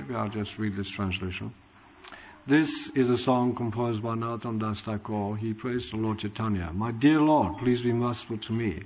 maybe I'll just read this translation. This is a song composed by Narottam Das Thakur. He prays to Lord Chaitanya. My dear Lord, please be merciful to me.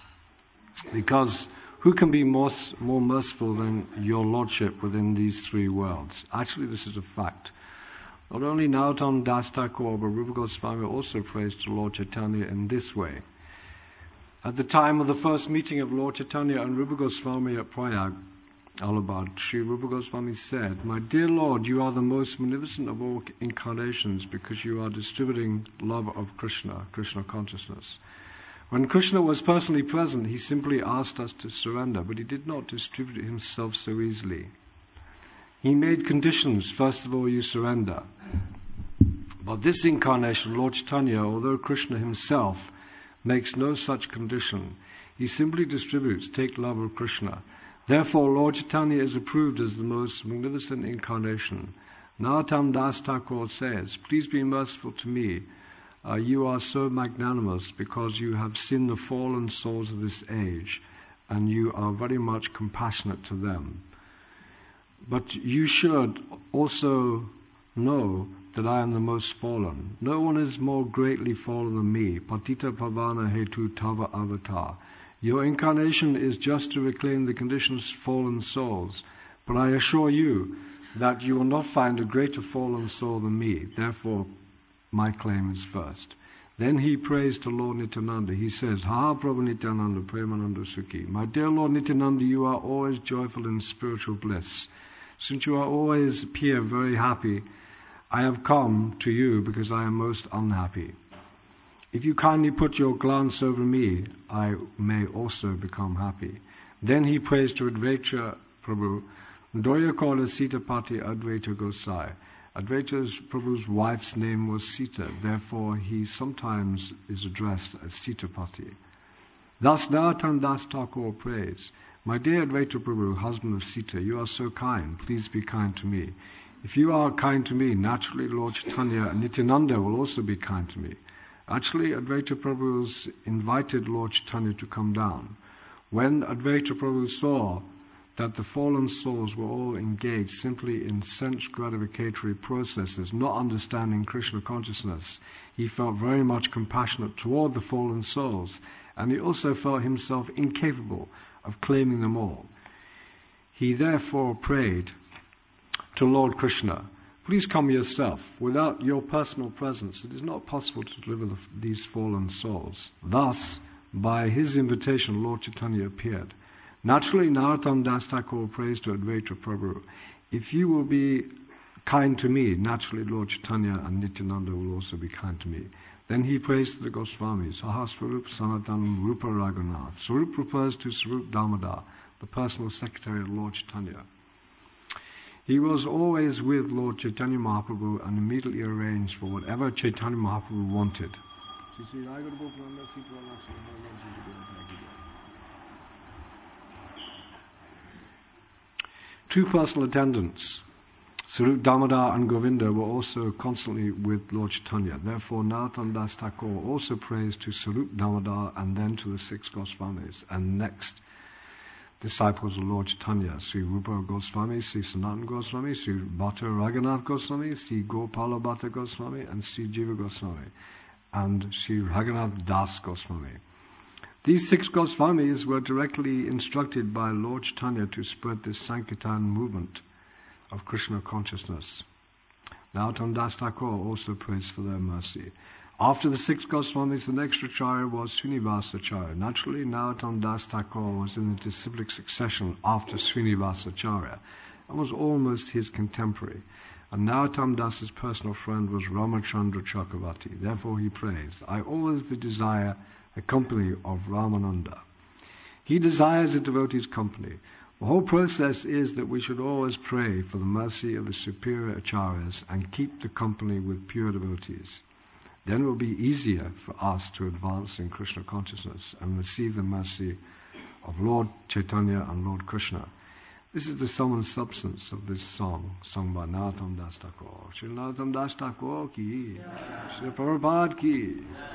Because who can be more merciful than your Lordship within these three worlds? Actually, this is a fact. Not only Narottam Das Thakur, but Rupa Goswami also prays to Lord Chaitanya in this way. At the time of the first meeting of Lord Chaitanya and Rupa Goswami at Prayag, Allahabad, Sri Rupa Goswami said, My dear Lord, you are the most magnificent of all incarnations because you are distributing love of Krishna, Krishna consciousness. When Krishna was personally present, he simply asked us to surrender, but he did not distribute himself so easily. He made conditions. First of all, you surrender. But this incarnation, Lord Chaitanya, although Krishna himself makes no such condition, he simply distributes, take love of Krishna. Therefore, Lord Chaitanya is approved as the most magnificent incarnation. Narottam Das Thakur says, Please be merciful to me. You are so magnanimous because you have seen the fallen souls of this age and you are very much compassionate to them. But you should also know that I am the most fallen. No one is more greatly fallen than me. Patita Pavana Hetu Tava Avatar. Your incarnation is just to reclaim the conditioned fallen souls. But I assure you that you will not find a greater fallen soul than me. Therefore, my claim is first. Then he prays to Lord Nityananda. He says, Ha Prabhu Nityananda, Premananda Sukhi. My dear Lord Nityananda, you are always joyful in spiritual bliss. Since you are always appear very happy, I have come to you because I am most unhappy. If you kindly put your glance over me, I may also become happy. Then he prays to Advaita Prabhu. Doya called Sitapati Advaita Gosai. Advaita's Prabhu's wife's name was Sita, therefore he sometimes is addressed as Sitapati. Thus Narottam Das Thakur prays, My dear Advaita Prabhu, husband of Sita, you are so kind, please be kind to me. If you are kind to me, naturally Lord Chaitanya and Nityananda will also be kind to me. Actually, Advaita Prabhu invited Lord Chaitanya to come down. When Advaita Prabhu saw that the fallen souls were all engaged simply in sense gratificatory processes, not understanding Krishna consciousness, he felt very much compassionate toward the fallen souls, and he also felt himself incapable of claiming them all. He therefore prayed to Lord Krishna, Please come yourself. Without your personal presence, it is not possible to deliver these fallen souls. Thus, by his invitation, Lord Chaitanya appeared. Naturally, Narottam Das Thakur prays to Advaita Prabhu, If you will be kind to me, naturally Lord Chaitanya and Nityananda will also be kind to me. Then he prays to the Goswamis, Sahaswarup Sanatan Rupa Raghunath. Swarup refers to Swarup Damodar, the personal secretary of Lord Chaitanya. He was always with Lord Chaitanya Mahaprabhu and immediately arranged for whatever Chaitanya Mahaprabhu wanted. Two personal attendants, Swarup Damodar and Govinda, were also constantly with Lord Chaitanya. Therefore, Narottam Das Thakur also prays to Swarup Damodar and then to the six Goswamis, and next disciples of Lord Chaitanya, Sri Rupa Goswami, Sri Sanatana Goswami, Sri Bhatta Raghunath Goswami, Sri Gopala Bhatta Goswami, and Sri Jiva Goswami, and Sri Raghunath Das Goswami. These six Goswamis were directly instructed by Lord Chaitanya to spread this Sankirtan movement of Krishna consciousness. Narottam Das Thakur also prays for their mercy. After the six Goswamis, the next Acharya was Srinivasacharya. Naturally, Narottam Das Thakur was in the disciplic succession after Srinivasacharya and was almost his contemporary. And Narottam Das's personal friend was Ramachandra Chakravarti. Therefore he prays, I always desire the company of Ramananda. He desires the devotee's company. The whole process is that we should always pray for the mercy of the superior acharyas and keep the company with pure devotees. Then it will be easier for us to advance in Krishna consciousness and receive the mercy of Lord Chaitanya and Lord Krishna. This is the sum and substance of this song, sung by Narottam Das Thakur. Shri Narottam Das Thakur ki, Shri Prabhupada ki.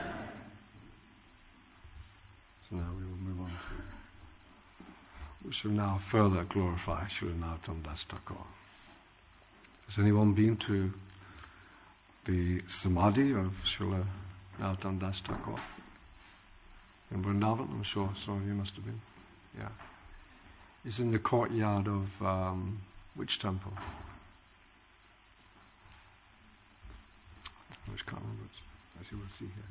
So now we will move on to, we shall now further glorify Shri Narottam Das Thakur. Has anyone been to the Samadhi of Srila Narottam Das Thakur in Vrindavan? I'm sure some of you must have been. Yeah. It's in the courtyard of which temple? I can't remember, as you will see here.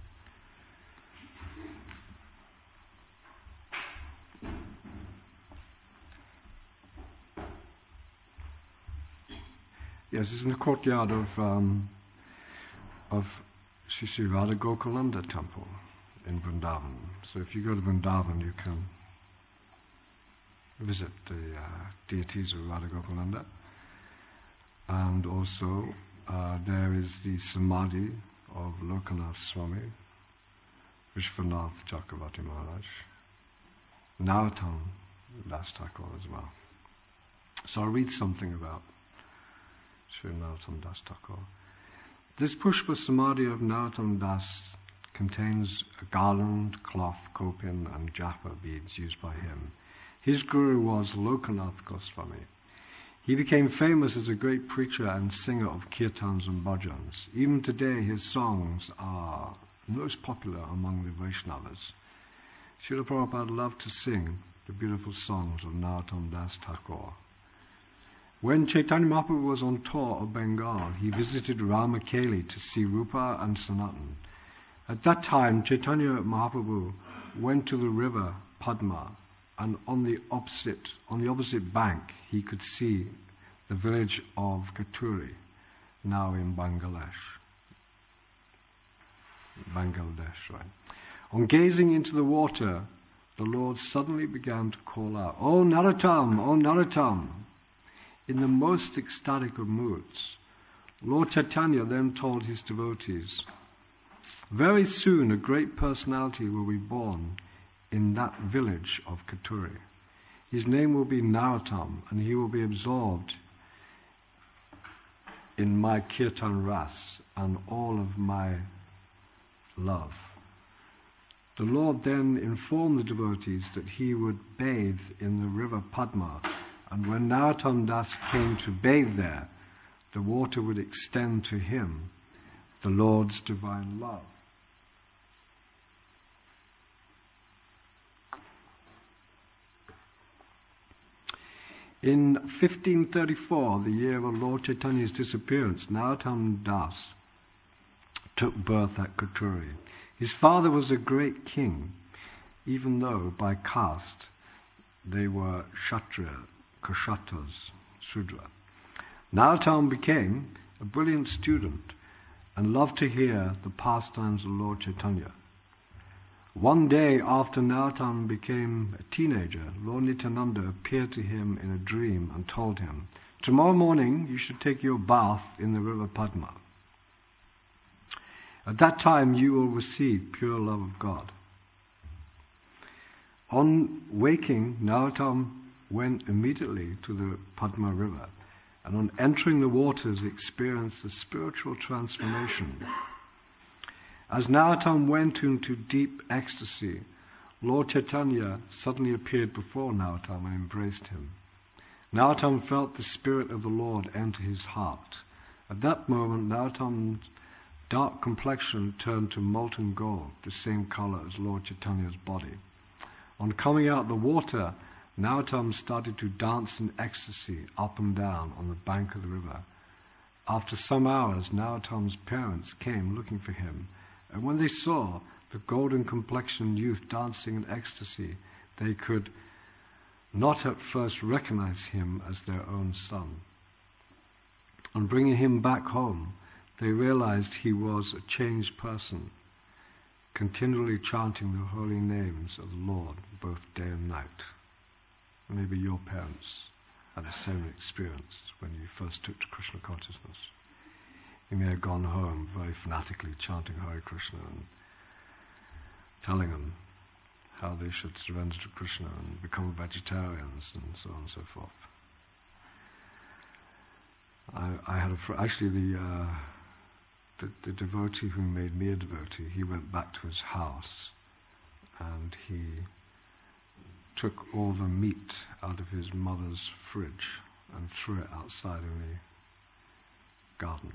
Yes, it's in the courtyard of Sri Sri Radha Gokulanda temple in Vrindavan. So if you go to Vrindavan, you can visit the deities of Radha Gokulanda. And also there is the Samadhi of Lokanath Swami, Vishwanath Chakravarti Maharaj, Narottam Das Thakur as well. So I'll read something about Sri Narottam Das Thakur. This Pushpa Samadhi of Narottam Das contains a garland, cloth, kopin and japa beads used by him. His guru was Lokanath Goswami. He became famous as a great preacher and singer of kirtans and bhajans. Even today his songs are most popular among the Vaishnavas. Srila Prabhupada loved to sing the beautiful songs of Narottam Das Thakur. When Chaitanya Mahaprabhu was on tour of Bengal, he visited Ramakeli to see Rupa and Sanatan. At that time, Chaitanya Mahaprabhu went to the river Padma, and on the opposite bank he could see the village of Katuri, now in Bangladesh, right? On gazing into the water, the Lord suddenly began to call out, "O Narottam, O Narottam!" In the most ecstatic of moods. Lord Chaitanya then told his devotees, "Very soon a great personality will be born in that village of Katuri. His name will be Narottam, and he will be absorbed in my kirtan ras and all of my love." The Lord then informed the devotees that he would bathe in the river Padma, and when Narottam Das came to bathe there, the water would extend to him the Lord's divine love. In 1534, the year of Lord Chaitanya's disappearance, Narottam Das took birth at Katuri. His father was a great king, even though by caste they were Kshatriya, Kshatas, Sudra. Narottam became a brilliant student and loved to hear the pastimes of Lord Chaitanya. One day after Narottam became a teenager, Lord Nityananda appeared to him in a dream and told him, "Tomorrow morning you should take your bath in the river Padma. At that time you will receive pure love of God." On waking, Narottam went immediately to the Padma river, and on entering the waters experienced a spiritual transformation. As Narottam went into deep ecstasy, Lord Chaitanya suddenly appeared before Narottam and embraced him. Narottam felt the spirit of the Lord enter his heart. At that moment, Narottam's dark complexion turned to molten gold, the same color as Lord Chaitanya's body. On coming out of the water, Narottam started to dance in ecstasy up and down on the bank of the river. After some hours, Narottam's parents came looking for him, and when they saw the golden-complexioned youth dancing in ecstasy, they could not at first recognize him as their own son. On bringing him back home, they realized he was a changed person, continually chanting the holy names of the Lord both day and night. Maybe your parents had the same experience when you first took to Krishna consciousness. You may have gone home very fanatically chanting Hare Krishna and telling them how they should surrender to Krishna and become vegetarians and so on and so forth. I had the devotee who made me a devotee, he went back to his house and he took all the meat out of his mother's fridge and threw it outside garden.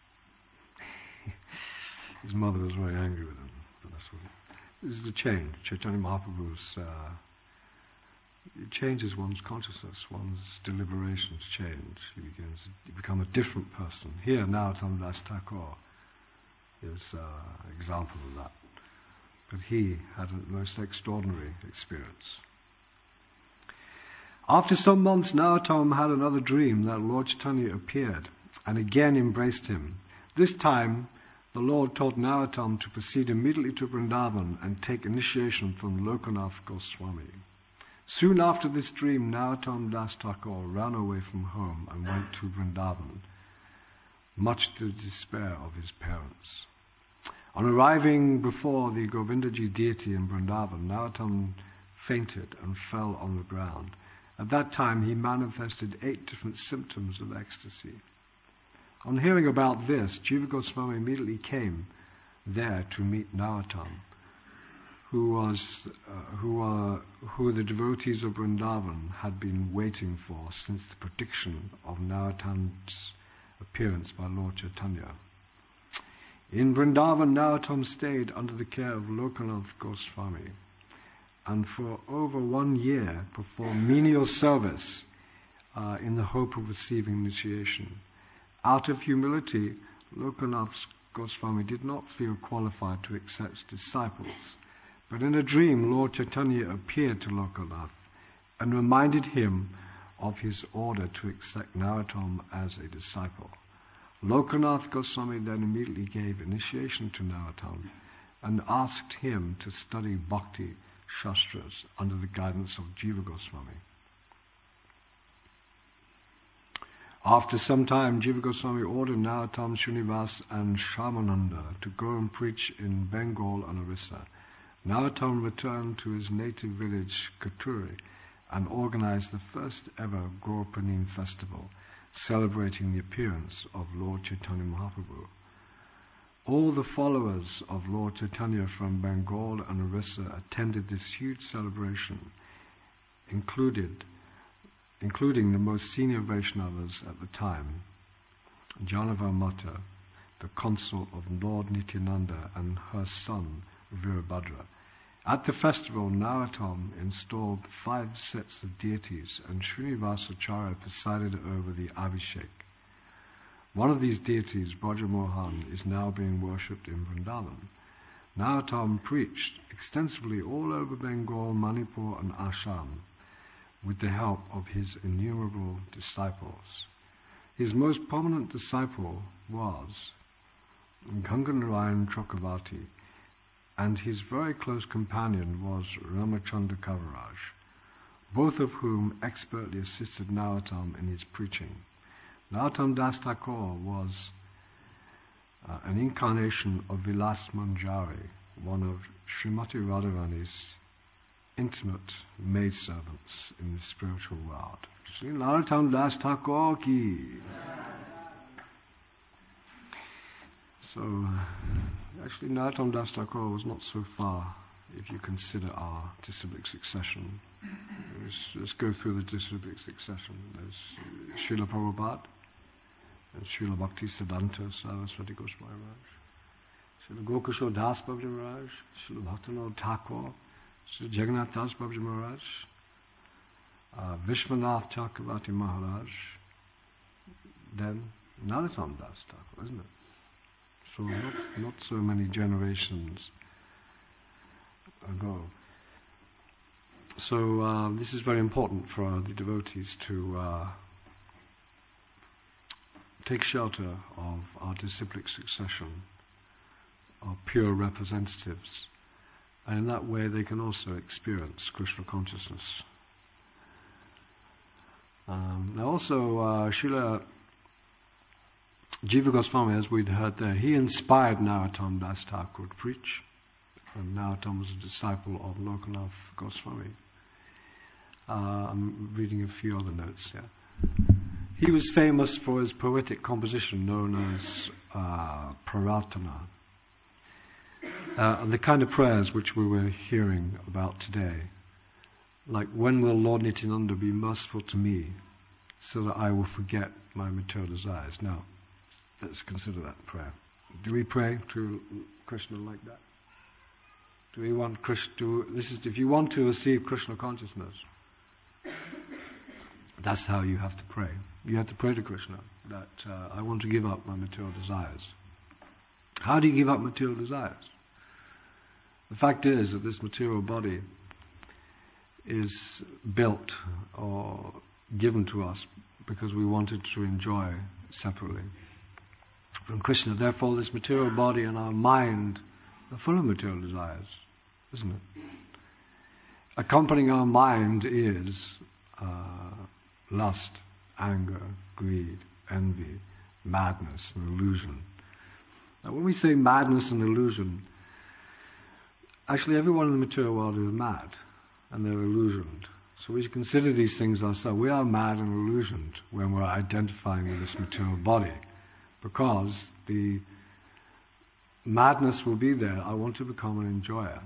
His mother was very angry with him. But that's what this is the change. Chaitanya Mahaprabhu's it changes one's consciousness, one's deliberations change. You become a different person. Here, Narottam Das Thakur is an example of that. But he had a most extraordinary experience. After some months, Narottam had another dream that Lord Chaitanya appeared and again embraced him. This time, the Lord told Narottam to proceed immediately to Vrindavan and take initiation from Lokanath Goswami. Soon after this dream, Narottam Das Thakur ran away from home and went to Vrindavan, much to the despair of his parents. On arriving before the Govindaji deity in Vrindavan, Narottam fainted and fell on the ground. At that time, he manifested 8 different symptoms of ecstasy. On hearing about this, Jiva Goswami immediately came there to meet Narottam, who the devotees of Vrindavan had been waiting for since the prediction of Narottam's appearance by Lord Chaitanya. In Vrindavan, Narottam stayed under the care of Lokanath Goswami, and for over 1 year performed menial service in the hope of receiving initiation. Out of humility, Lokanath Goswami did not feel qualified to accept disciples, but in a dream Lord Chaitanya appeared to Lokanath and reminded him of his order to accept Narottam as a disciple. Lokanath Goswami then immediately gave initiation to Narottam and asked him to study bhakti shastras under the guidance of Jiva Goswami. After some time, Jiva Goswami ordered Narottam, Srinivas and Shyamananda to go and preach in Bengal and Orissa. Narottam returned to his native village, Katuri, and organized the first ever Gaurapanim festival, celebrating the appearance of Lord Chaitanya Mahaprabhu. All the followers of Lord Chaitanya from Bengal and Orissa attended this huge celebration, including the most senior Vaishnavas at the time, Janava Mata, the consort of Lord Nityananda, and her son Virabhadra. At the festival, Narottam installed 5 sets of deities, and Srinivasacharya presided over the Abhishek. One of these deities, Brajamohan, is now being worshipped in Vrindavan. Narottam preached extensively all over Bengal, Manipur and Assam with the help of his innumerable disciples. His most prominent disciple was Ganganarayan Chakravarti, and his very close companion was Ramachandra Kaviraj, both of whom expertly assisted Narottam in his preaching. Narottam Das Thakur was an incarnation of Vilas Manjari, one of Srimati Radharani's intimate maidservants in the spiritual world. Sri Narottam Das Thakur ki. So, actually Narottam Das Thakur was not so far if you consider our disciplic succession. Let's go through the disciplic succession. There's Srila Prabhupada, and Srila Bhakti Siddhanta Saraswati Goswami Maharaj, Srila Gokishore Das Babaji Maharaj, Srila Bhaktivinoda Thakur, Srila Jagannath Das Babaji Maharaj, Vishwanath Chakravarti Maharaj, then Narottam Das Thakur, isn't it? So not so many generations ago. So this is very important for the devotees to take shelter of our disciplic succession, our pure representatives, and in that way they can also experience Krishna consciousness. Now also Srila Jiva Goswami, as we'd heard there, he inspired Narottam Das Thakur to preach, and Narottam was a disciple of Lokanath Goswami. I'm reading a few other notes here. He was famous for his poetic composition known as Prarthana, and the kind of prayers which we were hearing about today, like, when will Lord Nityananda be merciful to me so that I will forget my material desires? Now, Let's consider that prayer. Do we pray to Krishna like that? Do we want Krishna to, this is, if you want to receive Krishna consciousness, that's how you have to pray. You have to pray to Krishna that I want to give up my material desires. How do you give up material desires? The fact is that this material body is built or given to us because we wanted to enjoy separately from Krishna. Therefore, this material body and our mind are full of material desires, isn't it? Accompanying our mind is lust, anger, greed, envy, madness, and illusion. Now, when we say madness and illusion, actually everyone in the material world is mad, and they're illusioned. So we should consider these things ourselves. We are mad and illusioned when we're identifying with this material body, because the madness will be there. I want to become an enjoyer.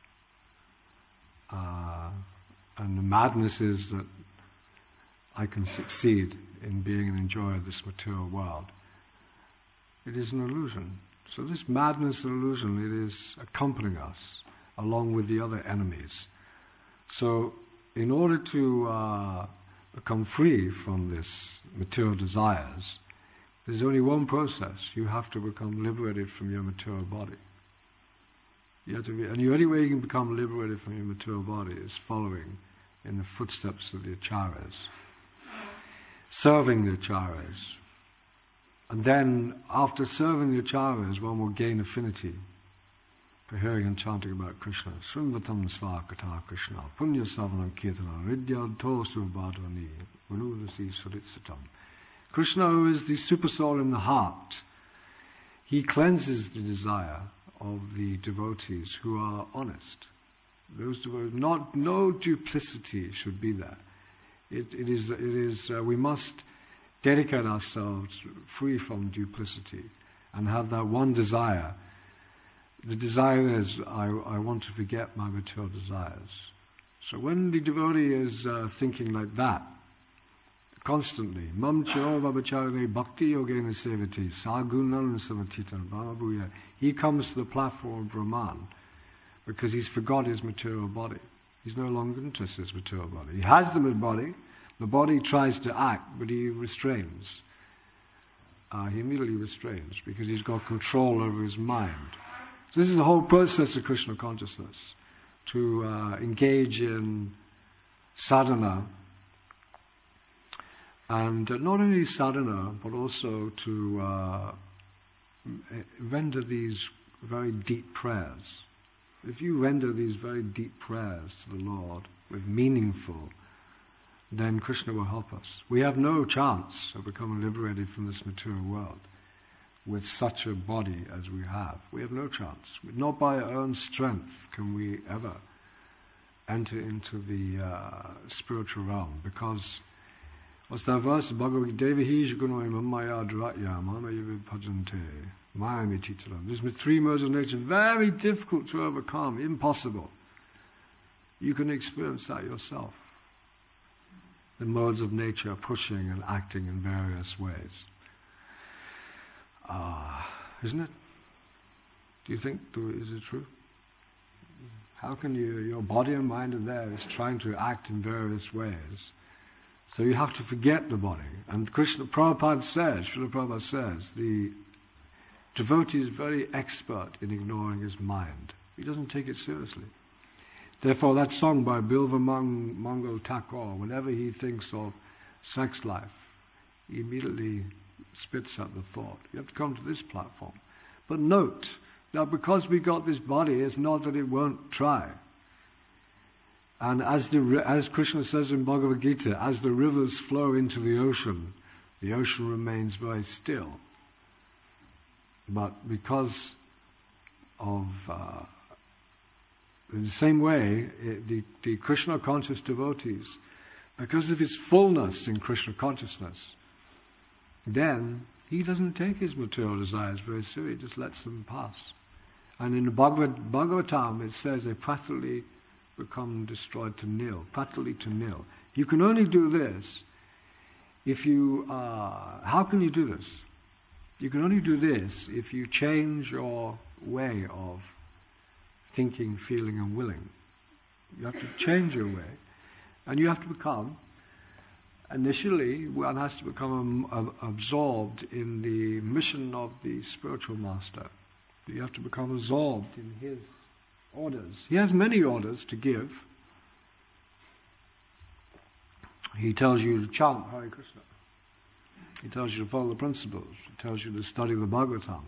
And the madness is that I can succeed in being an enjoyer of this material world. It is an illusion. So this madness and illusion, it is accompanying us along with the other enemies. So in order to become free from this material desires, there's only one process. You have to become liberated from your material body. You have to be, and the only way you can become liberated from your material body is following in the footsteps of the acharyas, serving the acharyas. And then, after serving the acharyas, one will gain affinity for hearing and chanting about Krishna. Srimvatam svakata Krishna, punya savanam kirtanam, vidyadho subhadvani, vinudasi suritsatam. Krishna, who is the super soul in the heart, he cleanses the desire of the devotees who are honest. Those devotees, no duplicity should be there. It is. We must dedicate ourselves free from duplicity and have that one desire. The desire is, I want to forget my material desires. So when the devotee is thinking like that, constantly, Mam Charo Babacharane Bhakti Yogena Sevati Sagunan Samatitan Bhavabuya, he comes to the platform of Brahman because he's forgot his material body. He's no longer interested in his material body. He has the body tries to act, but he restrains. He immediately restrains because he's got control over his mind. So this is the whole process of Krishna consciousness, to engage in sadhana, and not only sadhana, but also to render these very deep prayers. If you render these very deep prayers to the Lord with meaningful, then Krishna will help us. We have no chance of becoming liberated from this material world with such a body as we have. We have no chance. Not by our own strength can we ever enter into the spiritual realm, because what's that verse? Bhagavad Gita, Devahi Shgunoi Mamaya Dratya Mamaya Vipajante Mayami Titalam. These three modes of nature, very difficult to overcome, impossible. You can experience that yourself. The modes of nature pushing and acting in various ways. Isn't it? Do you think, is it true? How can your body and mind are there, is trying to act in various ways. So you have to forget the body. And Srila Prabhupada says, the devotee is very expert in ignoring his mind. He doesn't take it seriously. Therefore, that song by Bilva Mangal Thakur, whenever he thinks of sex life, he immediately spits out the thought. You have to come to this platform. But note, that because we got this body, it's not that it won't try. And as Krishna says in Bhagavad Gita, as the rivers flow into the ocean remains very still. But because of in the same way, the Krishna conscious devotees, because of its fullness in Krishna consciousness, then he doesn't take his material desires very seriously, he just lets them pass. And in the Bhagavatam it says they practically become destroyed to nil, practically to nil. You can only do this if you, how can you do this? You can only do this if you change your way of thinking, feeling and willing. You have to change your way. And you have to become, initially, one has to become absorbed in the mission of the spiritual master. You have to become absorbed in his orders. He has many orders to give. He tells you to chant Hare Krishna. He tells you to follow the principles. He tells you to study the Bhagavatam.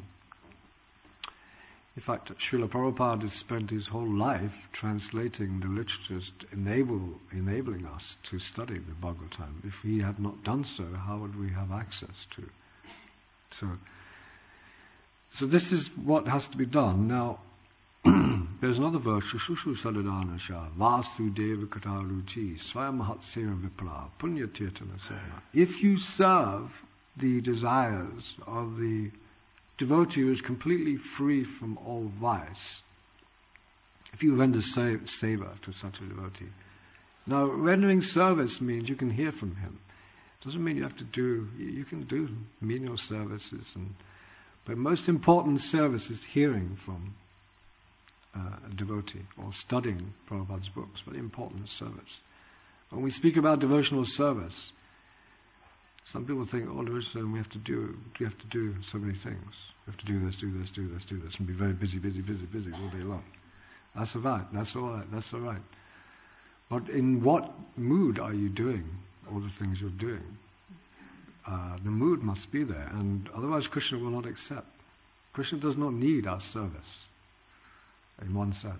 In fact, Srila Prabhupada has spent his whole life translating the literatures, enabling us to study the Bhagavatam. If he had not done so, how would we have access to it? So this is what has to be done. Now, there's another verse, Shushu Sadadanasha, Vasudeva Kataruchi, Swayamahatseva Vipra, Punyatirtana Seva. If you serve the desires of the devotee who is completely free from all vice, if you render seva to such a devotee. Now, rendering service means you can hear from him. It doesn't mean you have to do, you can do menial services, but most important service is hearing from a devotee or studying Prabhupada's books. Very important service. When we speak about devotional service, some people think, we have to do so many things. We have to do this, and be very busy all day long. That's all right. But in what mood are you doing all the things you're doing? The mood must be there, and otherwise Krishna will not accept. Krishna does not need our service, in one sense.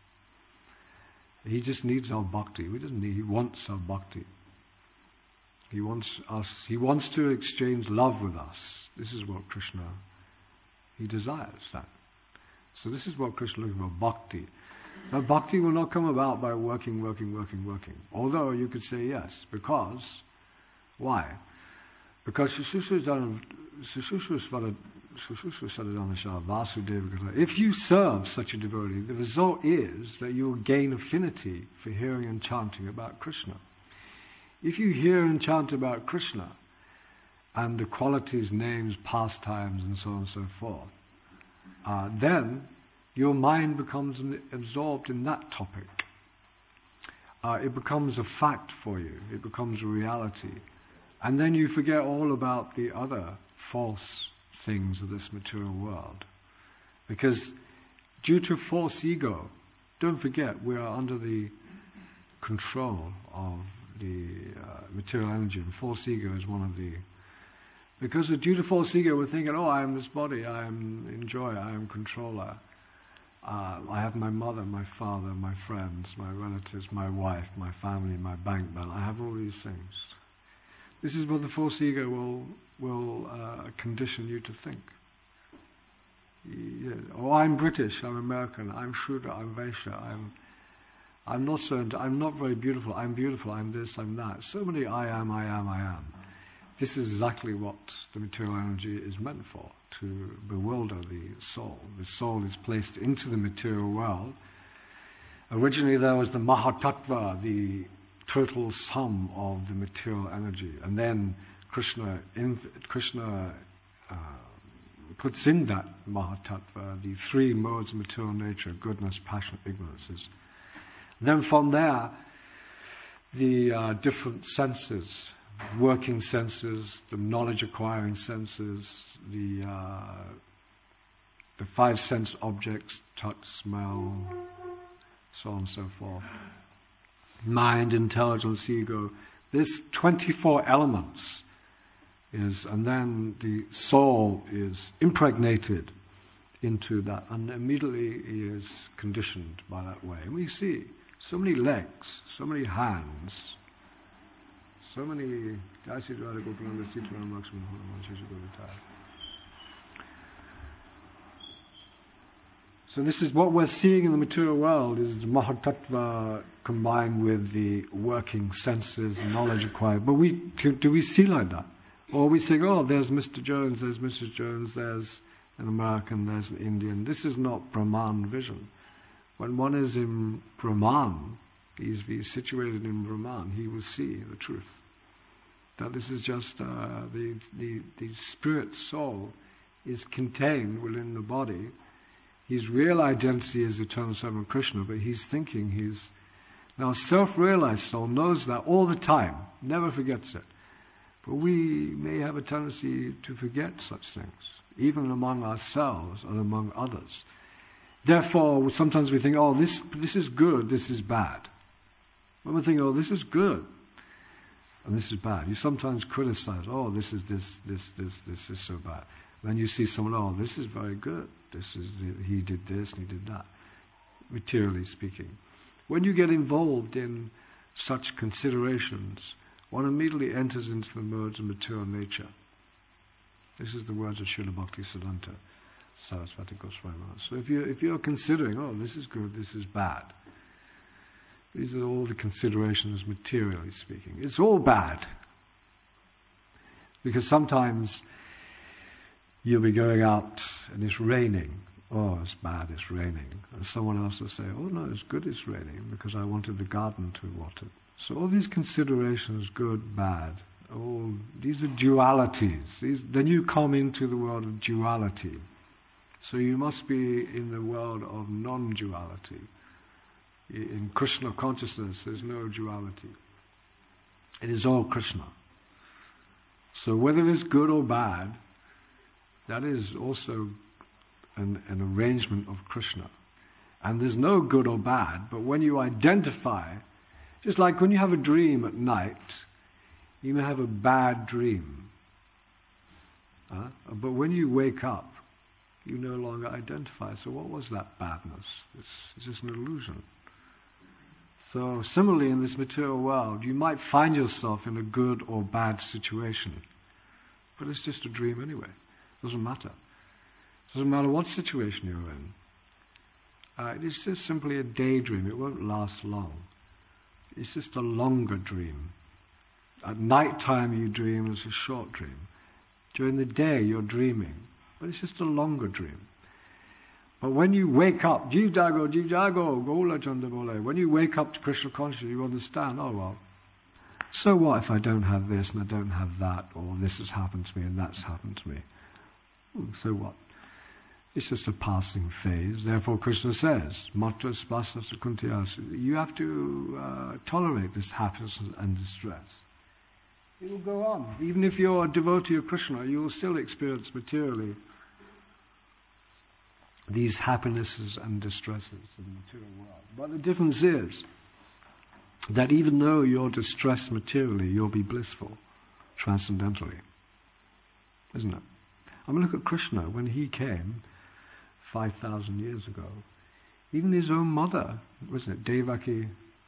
He just needs our bhakti. He wants our bhakti. He wants to exchange love with us. This is what Krishna, he desires that. So this is what Krishna is looking for, bhakti. Now bhakti will not come about by working. Although you could say yes, because, why? Because if you serve such a devotee, the result is that you will gain affinity for hearing and chanting about Krishna. If you hear and chant about Krishna, and the qualities, names, pastimes, and so on and so forth, then your mind becomes absorbed in that topic. It becomes a fact for you. It becomes a reality. And then you forget all about the other false things of this material world. Because due to false ego, don't forget, we are under the control of the material energy, and false ego is one of the... Because due to false ego, we're thinking, I am this body, I am enjoyer, I am controller. I have my mother, my father, my friends, my relatives, my wife, my family, my bank balance. I have all these things. This is what the false ego will condition you to think. I'm British, I'm American, I'm Shudra, I'm Vaishya, I'm not very beautiful, I'm this, I'm that. So many I am. This is exactly what the material energy is meant for, to bewilder the soul. The soul is placed into the material world. Originally there was the Mahatattva, the total sum of the material energy. And then Krishna puts in that Mahatattva the three modes of material nature, goodness, passion, ignorance. Then from there, the different senses, working senses, the knowledge-acquiring senses, the five sense objects, touch, smell, so on and so forth. Mind, intelligence, ego. This 24 elements and then the soul is impregnated into that, and immediately he is conditioned by that way. And we see so many legs, so many hands, so many... So this is what we're seeing in the material world, is the Mahatattva combined with the working senses, knowledge acquired. But do we see like that? Or we say, there's Mr. Jones, there's Mrs. Jones, there's an American, there's an Indian. This is not Brahman vision. When one is in Brahman, he's situated in Brahman, he will see the truth. That this is just the spirit soul is contained within the body. His real identity is eternal servant Krishna, but he's thinking he's... Now, a self-realized soul knows that all the time, never forgets it. But we may have a tendency to forget such things, even among ourselves and among others. Therefore, sometimes we think, oh, this is good, this is bad. When we think, oh, this is good, and this is bad. You sometimes criticize, oh, this is so bad. Then you see someone, oh, this is very good. He did this and he did that, materially speaking. When you get involved in such considerations, one immediately enters into the modes of material nature. This is the words of Srila Bhaktisiddhanta Saraswati Goswami Maharaj. So if you're considering, oh, this is good, this is bad, these are all the considerations materially speaking. It's all bad. Because sometimes you'll be going out and it's raining. Oh, it's bad, it's raining. And someone else will say, oh no, it's good it's raining because I wanted the garden to be watered. So all these considerations, good, bad, these are dualities. Then you come into the world of duality. So you must be in the world of non-duality. In Krishna consciousness, there's no duality. It is all Krishna. So whether it's good or bad, that is also an arrangement of Krishna. And there's no good or bad, but when you identify, just like when you have a dream at night, you may have a bad dream. But when you wake up, you no longer identify. So what was that badness? It's just an illusion. So similarly in this material world, you might find yourself in a good or bad situation. But it's just a dream anyway. It doesn't matter. It doesn't matter what situation you're in. It is just simply a daydream. It won't last long. It's just a longer dream. At night time you dream, it's a short dream. During the day you're dreaming, but it's just a longer dream. But when you wake up, Jiv Jago, Gola Chanda Bole, when you wake up to Krishna consciousness, you understand, oh well, so what if I don't have this and I don't have that, or this has happened to me and that's happened to me? So what? It's just a passing phase. Therefore Krishna says, Matra Spasa Sukuntiyas, you have to tolerate this happiness and distress. It will go on. Even if you're a devotee of Krishna, you will still experience materially these happinesses and distresses in the material world. But the difference is that even though you're distressed materially, you'll be blissful transcendentally. Isn't it? I mean, look at Krishna. When he came 5,000 years ago, even his own mother, wasn't it, Devaki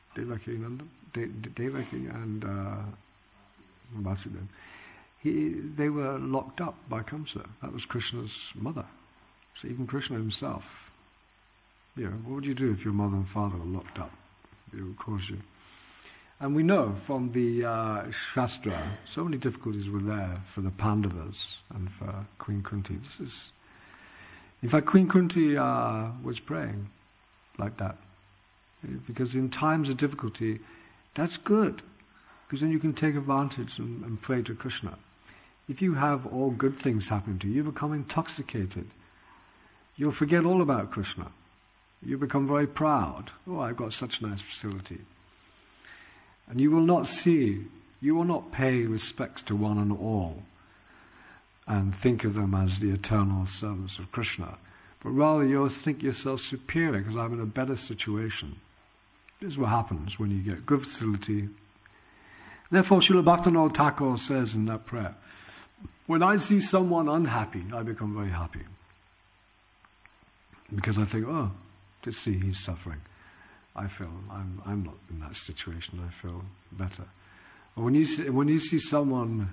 and Vasudeva, they were locked up by Kamsa. That was Krishna's mother. So even Krishna himself, what would you do if your mother and father were locked up? It would cause you. And we know from the Shastra, so many difficulties were there for the Pandavas and for Queen Kunti. In fact, Queen Kunti was praying like that. Because in times of difficulty, that's good. Because then you can take advantage and pray to Krishna. If you have all good things happening to you, you become intoxicated. You'll forget all about Krishna. You become very proud. Oh, I've got such a nice facility. And you will not pay respects to one and all and think of them as the eternal servants of Krishna. But rather you'll think yourself superior because I'm in a better situation. This is what happens when you get good facility. Therefore, Srila Bhaktivinoda Thakur says in that prayer, when I see someone unhappy, I become very happy. Because I think, oh, to see he's suffering. I feel I'm not in that situation. I feel better. But when you see someone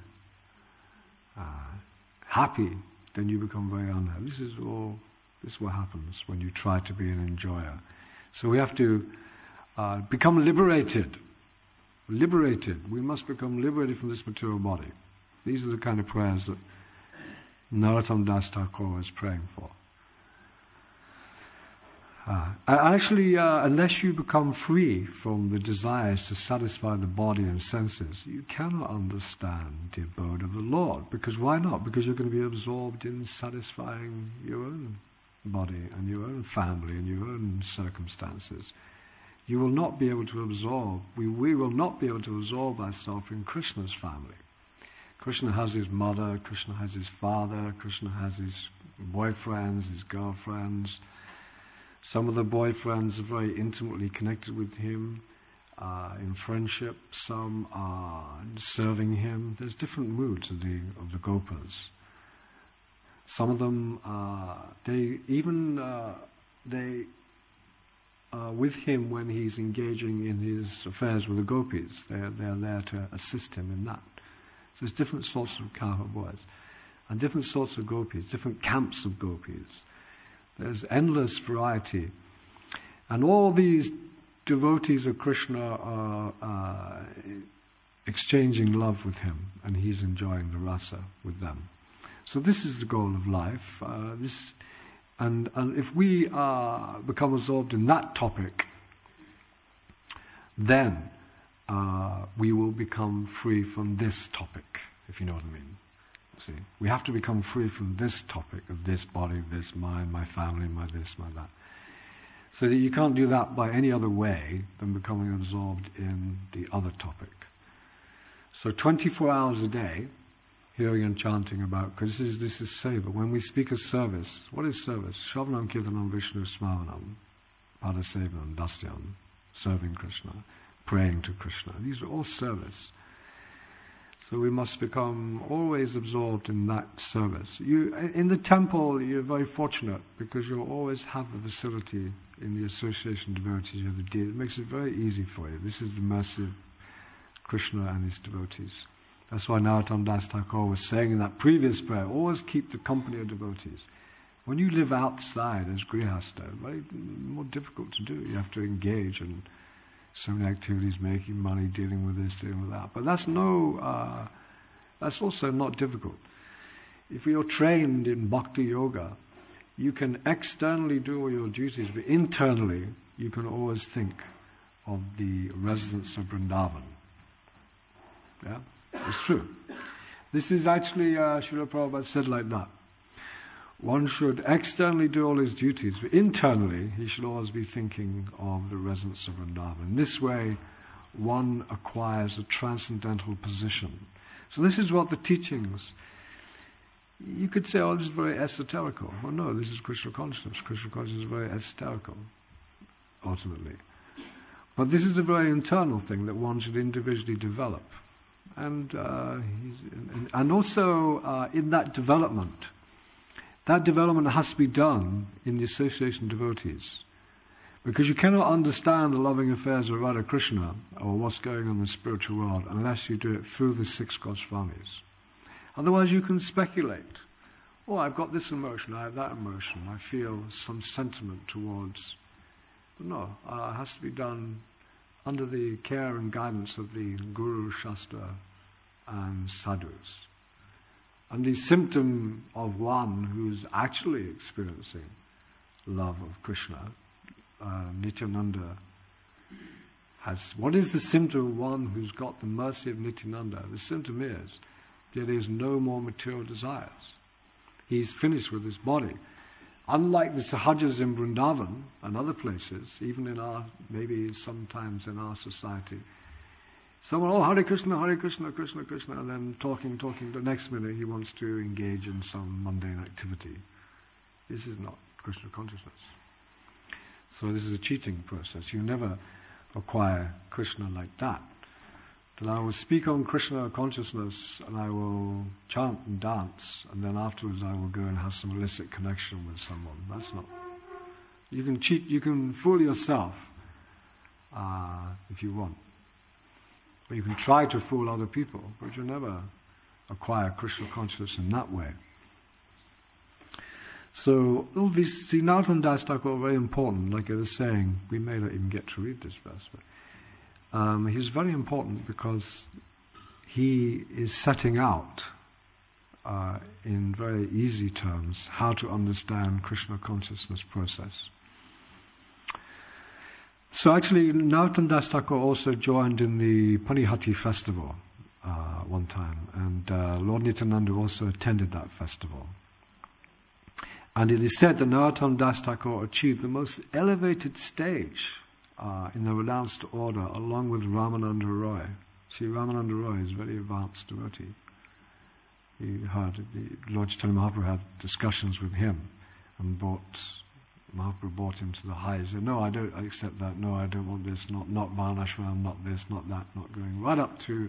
happy, then you become very unhappy. This is what happens when you try to be an enjoyer. So we have to become liberated. Liberated. We must become liberated from this material body. These are the kind of prayers that Narottam Das Thakur is praying for. Actually, unless you become free from the desires to satisfy the body and senses, you cannot understand the abode of the Lord. Because why not? Because you're going to be absorbed in satisfying your own body and your own family and your own circumstances. You will not be able to absorb, we will not be able to absorb ourselves in Krishna's family. Krishna has his mother, Krishna has his father, Krishna has his boyfriends, his girlfriends. Some of the boyfriends are very intimately connected with him in friendship. Some are serving him. There's different moods of the gopas. Some of them, they are with him when he's engaging in his affairs with the gopis. They're there to assist him in that. So there's different sorts of Kaha boys, and different sorts of gopis, different camps of gopis. There's endless variety. And all these devotees of Krishna are exchanging love with him, and he's enjoying the rasa with them. So this is the goal of life. And if we become absorbed in that topic, then we will become free from this topic, if you know what I mean. See, we have to become free from this topic of this body, this mind, my family, my this, my that. So that you can't do that by any other way than becoming absorbed in the other topic. So 24 hours a day, hearing and chanting about, because this is seva. When we speak of service, what is service? Shravanam, Kirtanam, Vishnu, Smaranam, Padasevanam, Dasyam, serving Krishna, praying to Krishna. These are all service. So we must become always absorbed in that service. In the temple, you're very fortunate because you'll always have the facility in the association of devotees. You have the deity. It makes it very easy for you. This is the mercy of Krishna and his devotees. That's why Narottam Das Thakur was saying in that previous prayer, always keep the company of devotees. When you live outside as grihasta, very more difficult to do. You have to engage in so many activities, making money, dealing with this, dealing with that. But that's also not difficult. If you're trained in bhakti yoga, you can externally do all your duties, but internally you can always think of the residents of Vrindavan. Yeah, it's true. This is actually, Srila Prabhupada said like that. One should externally do all his duties, but internally he should always be thinking of the residents of Vrindavan. In this way, one acquires a transcendental position. So this is what the teachings, you could say, oh, this is very esoterical. Well, no, this is Krishna consciousness. Krishna consciousness is very esoterical, ultimately. But this is a very internal thing that one should individually develop. And also in that development has to be done in the association of devotees. Because you cannot understand the loving affairs of Radha Krishna or what's going on in the spiritual world unless you do it through the 6 Goswamis. Otherwise you can speculate. Oh, I've got this emotion, I have that emotion, I feel some sentiment towards... But no, it has to be done under the care and guidance of the Guru, Shastra and Sadhus. And the symptom of one who's actually experiencing love of Krishna, Nityananda, what is the symptom of one who's got the mercy of Nityananda? The symptom is that he has no more material desires. He's finished with his body. Unlike the Sahajas in Vrindavan and other places, even in maybe sometimes in our society, someone, Hare Krishna, Krishna, Krishna, and then talking, the next minute he wants to engage in some mundane activity. This is not Krishna consciousness. So this is a cheating process. You never acquire Krishna like that. Then I will speak on Krishna consciousness and I will chant and dance, and then afterwards I will go and have some illicit connection with someone. That's not... You can cheat, you can fool yourself if you want. But you can try to fool other people, but you'll never acquire Krishna consciousness in that way. So, all these, see, Narottam Das Thakur are very important, like I was saying. We may not even get to read this verse, but he's very important because he is setting out in very easy terms how to understand Krishna consciousness process. So actually, Narottam Das Thakur also joined in the Panihati festival one time, and Lord Nityananda also attended that festival. And it is said that Narottam Das Thakur achieved the most elevated stage in the renounced order, along with Ramananda Roy. See, Ramananda Roy is a very advanced devotee. He heard Lord Chaitanya Mahaprabhu had discussions with him, and Mahaprabhu brought him to the highest. He said, no, I don't accept that. No, I don't want this. Not Varnashram, not this, not that, not going right up to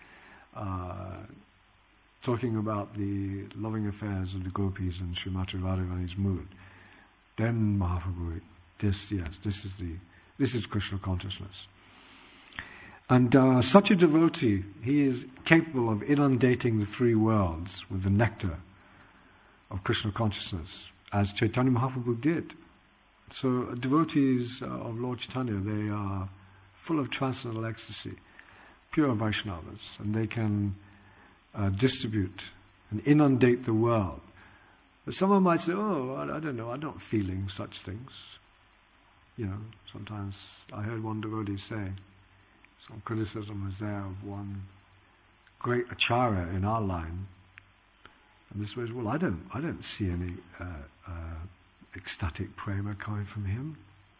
talking about the loving affairs of the gopis and Srimati Radharani's mood. Then Mahaprabhu, this is Krishna consciousness. And such a devotee, he is capable of inundating the three worlds with the nectar of Krishna consciousness, as Chaitanya Mahaprabhu did. So devotees of Lord Chaitanya, they are full of transcendental ecstasy, pure Vaishnavas, and they can distribute and inundate the world. But someone might say, oh, I don't know, I'm not feeling such things. You know, sometimes I heard one devotee say, some criticism was there of one great acharya in our line, and this was, well, I don't see any ecstatic prema coming from him.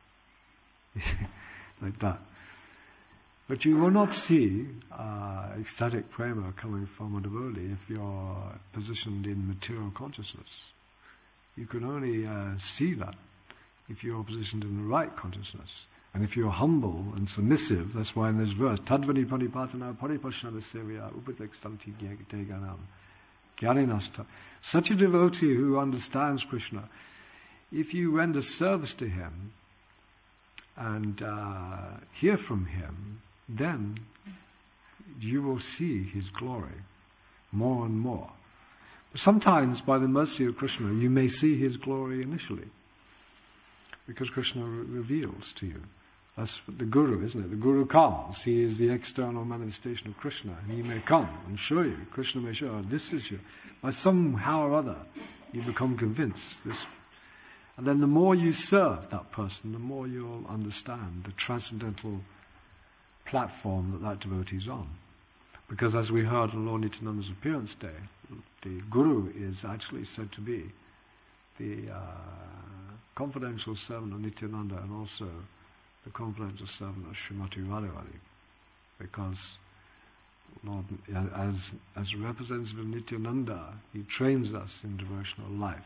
Like that. But you will not see ecstatic prema coming from a devotee if you're positioned in material consciousness. You can only see that if you're positioned in the right consciousness. And if you're humble and submissive, that's why in this verse, Tadvani Pranipatana Paripashnana Sevya Upatekstanti Deganam Gyaninasta. Such a devotee who understands Krishna, if you render service to him and hear from him, then you will see his glory more and more. Sometimes, by the mercy of Krishna, you may see his glory initially, because Krishna reveals to you. That's the Guru, isn't it? The Guru comes. He is the external manifestation of Krishna. And he may come and show you. Krishna may show, this is you. By somehow or other, you become convinced. And then the more you serve that person, the more you'll understand the transcendental platform that devotee is on. Because as we heard on Lord Nityananda's appearance day, the Guru is actually said to be the confidential servant of Nityananda and also the confidential servant of Srimati Radharani. Because Lord, as a representative of Nityananda, he trains us in devotional life,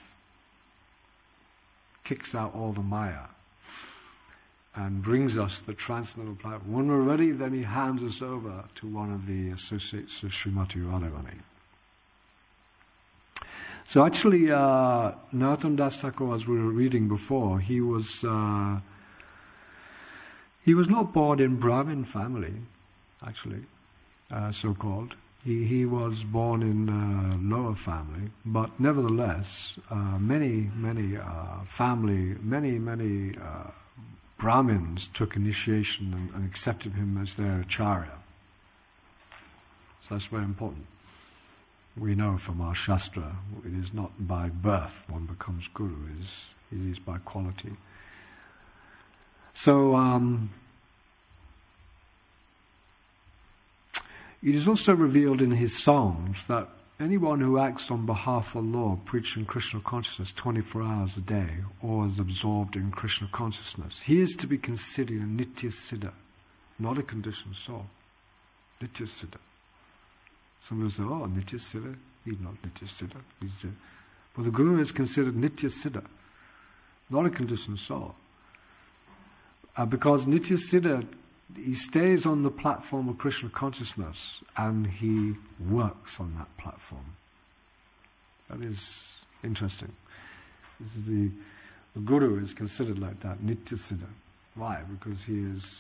kicks out all the Maya, and brings us the transcendental platform. When we're ready, then he hands us over to one of the associates of Srimati Radharani. So actually, Narottam Das Thakur, as we were reading before, he was not born in Brahmin family, actually, so-called. He was born in a lower family, but nevertheless, many Brahmins took initiation and accepted him as their acharya. So that's very important. We know from our Shastra, it is not by birth one becomes Guru, it is by quality. So, it is also revealed in his songs that anyone who acts on behalf of the Lord, preaching Krishna consciousness 24 hours a day, or is absorbed in Krishna consciousness, he is to be considered a Nitya Siddha, not a conditioned soul. Nitya Siddha. Some people say, oh, Nitya Siddha, he's not Nitya Siddha. Well, the Guru is considered Nitya Siddha, not a conditioned soul. Because Nitya Siddha, he stays on the platform of Krishna consciousness and he works on that platform. That is interesting. This is the Guru is considered like that, Nitya Siddha. Why? Because he is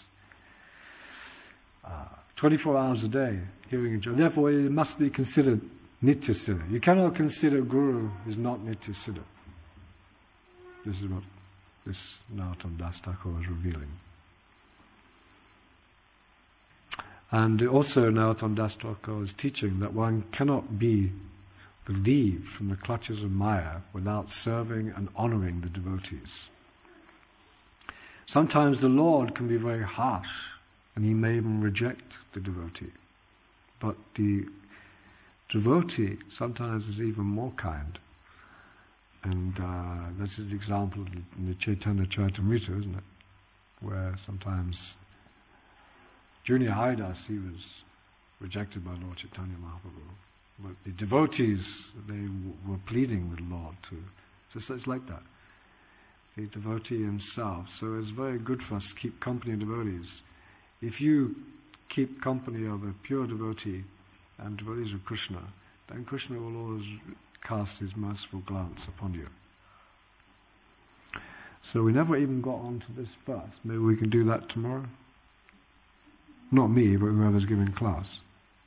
24 hours a day hearing a joke. Therefore, it must be considered Nitya Siddha. You cannot consider Guru is not Nitya Siddha. This is what this Narottam Das Thakur is revealing. And also Narottam Das Thakur is teaching that one cannot be relieved from the clutches of Maya without serving and honoring the devotees. Sometimes the Lord can be very harsh, and he may even reject the devotee. But the devotee sometimes is even more kind. And that's an example in the Chaitanya Charitamrita, isn't it? Where sometimes Junior Haridas, he was rejected by Lord Chaitanya Mahaprabhu. But the devotees, they were pleading with the Lord too. So it's like that. The devotee himself. So it's very good for us to keep company of devotees. If you keep company of a pure devotee and devotees of Krishna, then Krishna will always cast his merciful glance upon you. So we never even got on to this verse. Maybe we can do that tomorrow? Not me, but whoever's giving class.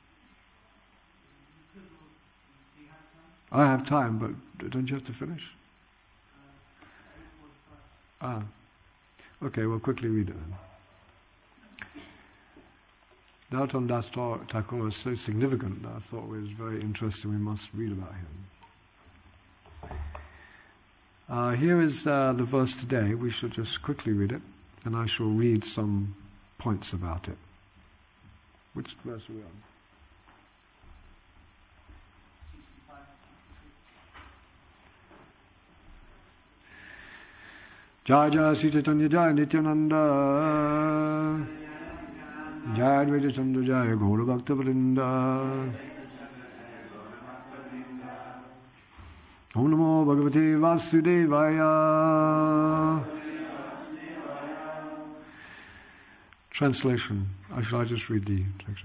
I have time, but don't you have to finish? Okay, we'll quickly read it then. Narottam Das Thakur is so significant that I thought it was very interesting. We must read about him. Here is the verse today. We shall just quickly read it, and I shall read some points about it. Which verse are we on? Jai Jai Sri Chaitanya Jai Nityananda Jai Advaita Chandra Jai Gaura Bhakta Vrinda Om Namo Bhagavate Vasudevaya. Translation. Shall I just read the text?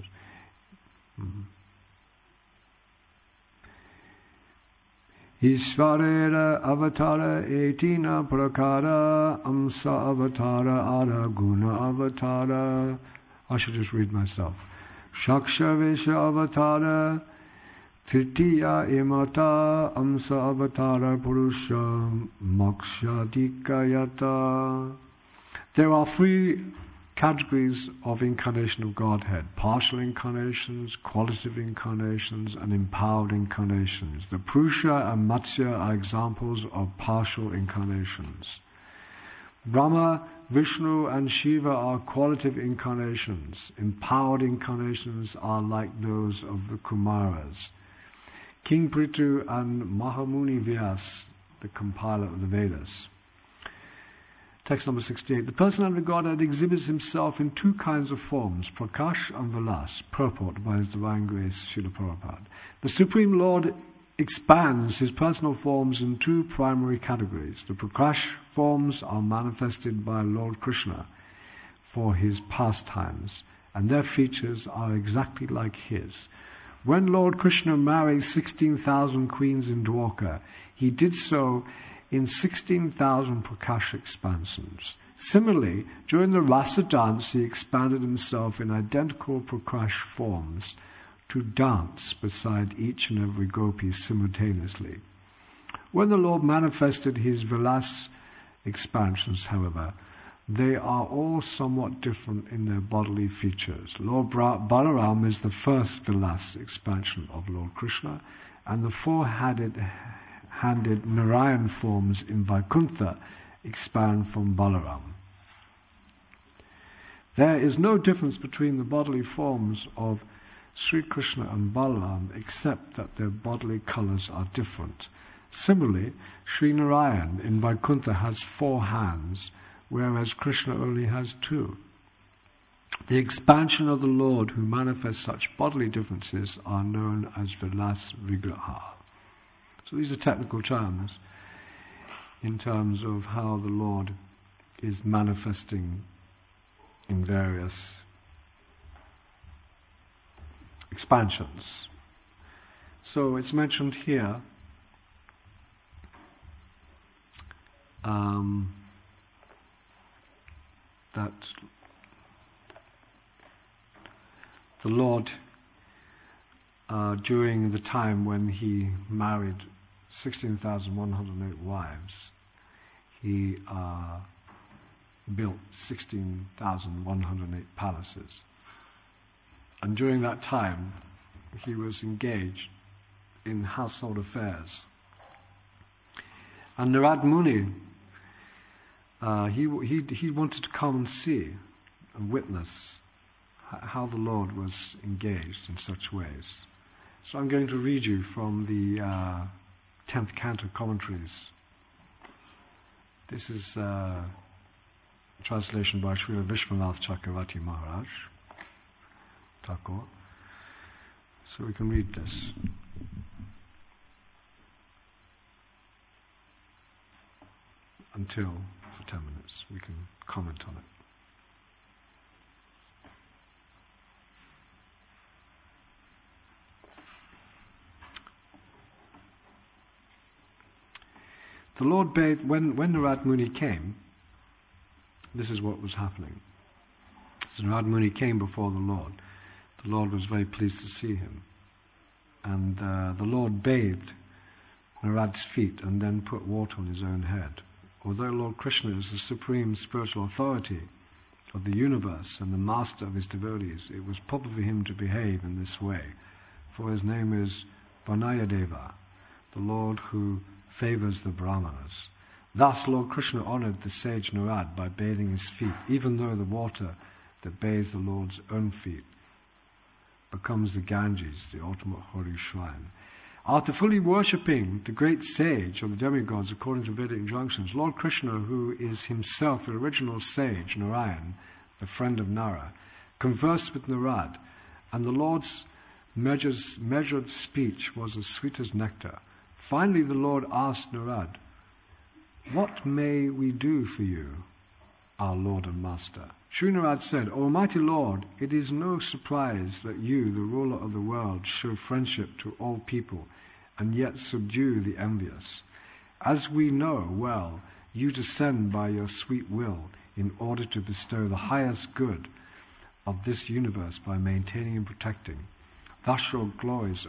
Ishvarera avatara etina prakara amsa avatara ara guna avatara. I should just read myself. Shakshavesha avatara tritiya imata amsa avatara purusha mokshadikayata. There are three categories of incarnation of Godhead: partial incarnations, qualitative incarnations, and empowered incarnations. The Purusha and Matsya are examples of partial incarnations. Brahma, Vishnu, and Shiva are qualitative incarnations. Empowered incarnations are like those of the Kumaras. King Prithu and Mahamuni Vyas, the compiler of the Vedas. Text number 68. The personality of Godhead exhibits himself in two kinds of forms, Prakash and Vilas, purport by His Divine Grace, Srila Prabhupada. The Supreme Lord expands his personal forms in two primary categories. The Prakash forms are manifested by Lord Krishna for his pastimes, and their features are exactly like his. When Lord Krishna married 16,000 queens in Dwarka, he did so in 16,000 Prakash expansions. Similarly, during the Rasa dance, he expanded himself in identical Prakash forms to dance beside each and every gopi simultaneously. When the Lord manifested his Vilas expansions, however, they are all somewhat different in their bodily features. Lord Balaram is the first Vilas expansion of Lord Krishna, and the four-handed Narayan forms in Vaikuntha expand from Balaram. There is no difference between the bodily forms of Sri Krishna and Balaram except that their bodily colors are different. Similarly, Sri Narayan in Vaikuntha has 4 hands, whereas Krishna only has 2. The expansion of the Lord who manifests such bodily differences are known as Vilas Vigraha. So these are technical terms in terms of how the Lord is manifesting in various expansions. So it's mentioned here that the Lord, during the time when he married 16,108 wives, he built 16,108 palaces. And during that time, he was engaged in household affairs. And Narad Muni he wanted to come and see and witness how the Lord was engaged in such ways. So I'm going to read you from the 10th Canto commentaries. This is a translation by Srila Vishwanath Chakravarti Maharaj, Thakur. So we can read this. Until, for 10 minutes, we can comment on it. The Lord bade, when Narad Muni came, this is what was happening. So Narad Muni came before the Lord was very pleased to see him. And the Lord bathed Narad's feet and then put water on his own head. Although Lord Krishna is the supreme spiritual authority of the universe and the master of his devotees, it was proper for him to behave in this way, for his name is Vanayadeva, the Lord who favors the Brahmanas. Thus Lord Krishna honored the sage Narad by bathing his feet, even though the water that bathes the Lord's own feet becomes the Ganges, the ultimate holy shrine. After fully worshipping the great sage or the demigods according to Vedic injunctions, Lord Krishna, who is himself the original sage, Narayan, the friend of Nara, conversed with Narad, and the Lord's measured speech was as sweet as nectar. Finally the Lord asked Narad, "What may we do for you, our Lord and Master?" Sri Narad said, "O Almighty Lord, it is no surprise that you, the ruler of the world, show friendship to all people and yet subdue the envious. As we know well, you descend by your sweet will in order to bestow the highest good of this universe by maintaining and protecting. Thus your glories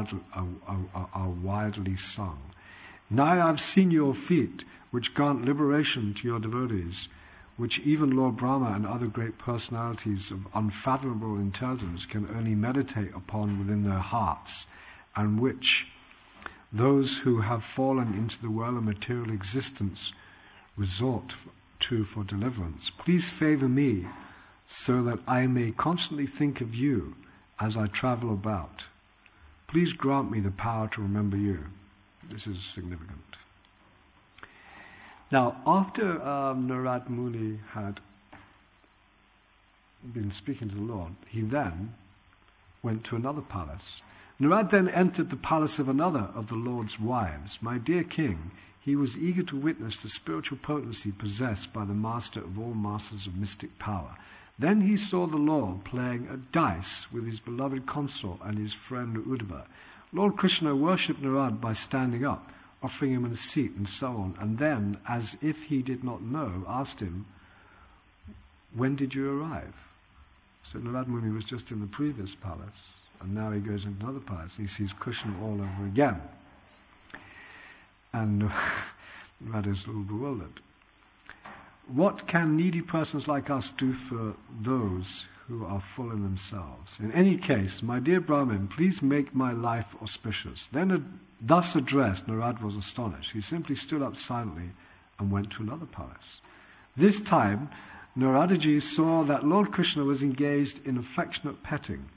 are widely sung. Now I've seen your feet, which grant liberation to your devotees, which even Lord Brahma and other great personalities of unfathomable intelligence can only meditate upon within their hearts, and which those who have fallen into the world of material existence resort to for deliverance. Please favor me so that I may constantly think of you as I travel about. Please grant me the power to remember you." This is significant. Now, after Narad Muni had been speaking to the Lord, he then went to another palace. Narad then entered the palace of another of the Lord's wives. My dear king, he was eager to witness the spiritual potency possessed by the master of all masters of mystic power. Then he saw the Lord playing at dice with his beloved consort and his friend Uddhava. Lord Krishna worshipped Narad by standing up, offering him a seat and so on, and then, as if he did not know, asked him, "When did you arrive?" So Narad Muni was just in the previous palace, and now he goes into another palace. He sees Krishna all over again. And Narad is a little bewildered. What can needy persons like us do for those who are full in themselves? In any case, my dear Brahmin, please make my life auspicious. Then, thus addressed, Narad was astonished. He simply stood up silently and went to another palace. This time, Naradaji saw that Lord Krishna was engaged in affectionate petting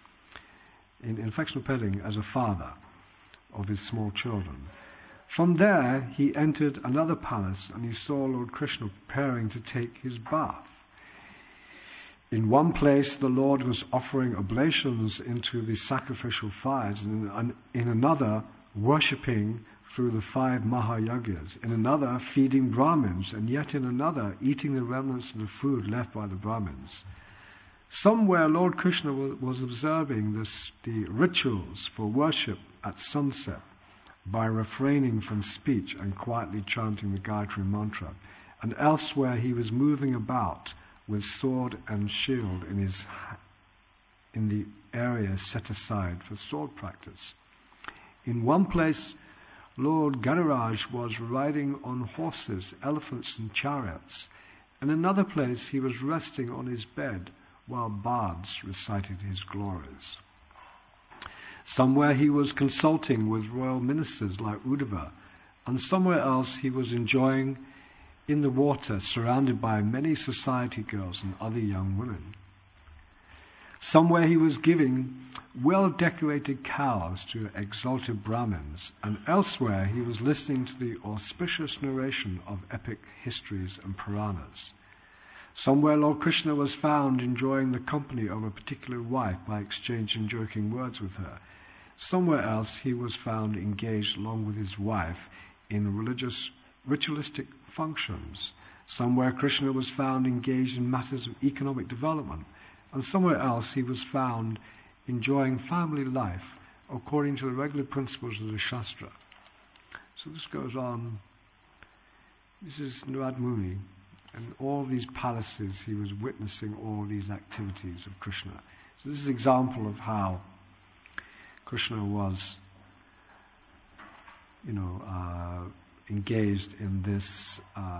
as a father of his small children. From there, he entered another palace and he saw Lord Krishna preparing to take his bath. In one place, the Lord was offering oblations into the sacrificial fires, and in another, worshipping through the 5 Mahayagyas, in another, feeding Brahmins, and yet in another, eating the remnants of the food left by the Brahmins. Somewhere, Lord Krishna was observing the rituals for worship at sunset by refraining from speech and quietly chanting the Gayatri mantra, and elsewhere he was moving about with sword and shield in the area set aside for sword practice. In one place, Lord Ganaraj was riding on horses, elephants and chariots. In another place, he was resting on his bed while bards recited his glories. Somewhere he was consulting with royal ministers like Uddhava, and somewhere else he was enjoying in the water, surrounded by many society girls and other young women. Somewhere he was giving well-decorated cows to exalted Brahmins, and elsewhere he was listening to the auspicious narration of epic histories and Puranas. Somewhere Lord Krishna was found enjoying the company of a particular wife by exchanging joking words with her. Somewhere else he was found engaged along with his wife in ritualistic functions. Somewhere Krishna was found engaged in matters of economic development, and somewhere else he was found enjoying family life according to the regular principles of the Shastra. So this goes on. This is Narad Muni. And all these palaces, he was witnessing all these activities of Krishna. So this is an example of how Krishna was, engaged in this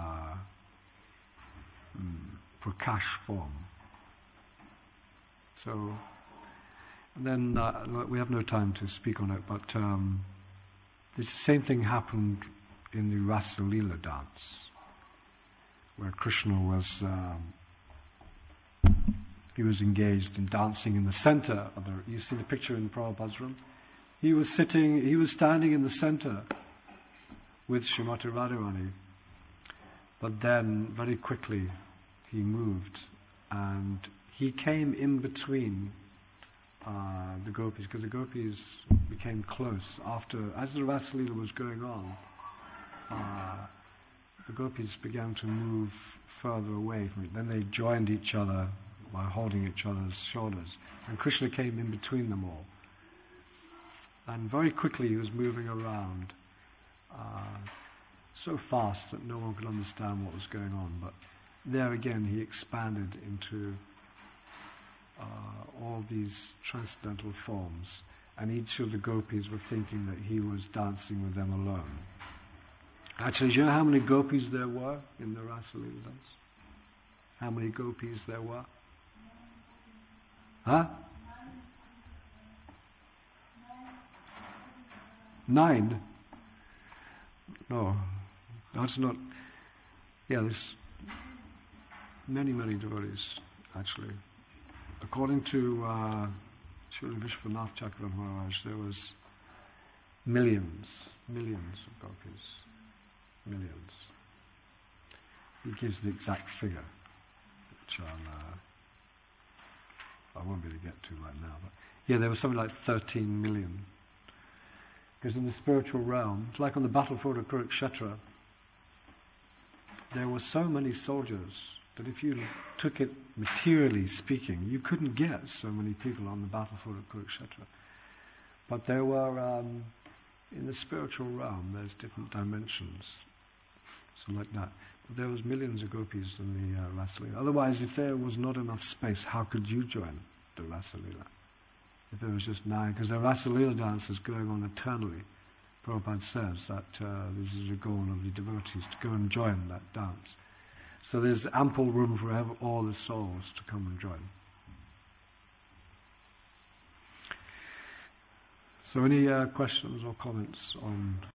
prakash form. So, and then we have no time to speak on it, but the same thing happened in the Rasa Leela dance, where Krishna was he was engaged in dancing in the center of the. You see the picture in Prabhupada's room. He was standing in the center with Srimati Radharani, but then very quickly he moved and he came in between the gopis, because the gopis became close as the Rasa Leela was going on. The gopis began to move further away from it. Then they joined each other by holding each other's shoulders. And Krishna came in between them all. And very quickly he was moving around so fast that no one could understand what was going on. But there again he expanded into all these transcendental forms. And each of the gopis were thinking that he was dancing with them alone. Actually, do you know how many gopis there were in the Rasa Leela dance? How many gopis there were? Huh? 9? No, that's not. Yeah, there's many devotees, actually. According to Srila Vishwanath Chakravarti Maharaj, there was millions of gopis. Millions. He gives the exact figure, which I won't be able to get to right now. But yeah, there was something like 13 million. Because in the spiritual realm, it's like on the battlefield of Kurukshetra, there were so many soldiers that if you took it materially speaking, you couldn't get so many people on the battlefield of Kurukshetra. But there were, in the spiritual realm, there's different dimensions. So like that. But there was millions of gopis in the Rasa Leela. Otherwise, if there was not enough space, how could you join the Rasa Leela? If there was just 9, because the Rasa Leela dance is going on eternally. Prabhupada says that this is the goal of the devotees, to go and join that dance. So there's ample room for all the souls to come and join. So any questions or comments on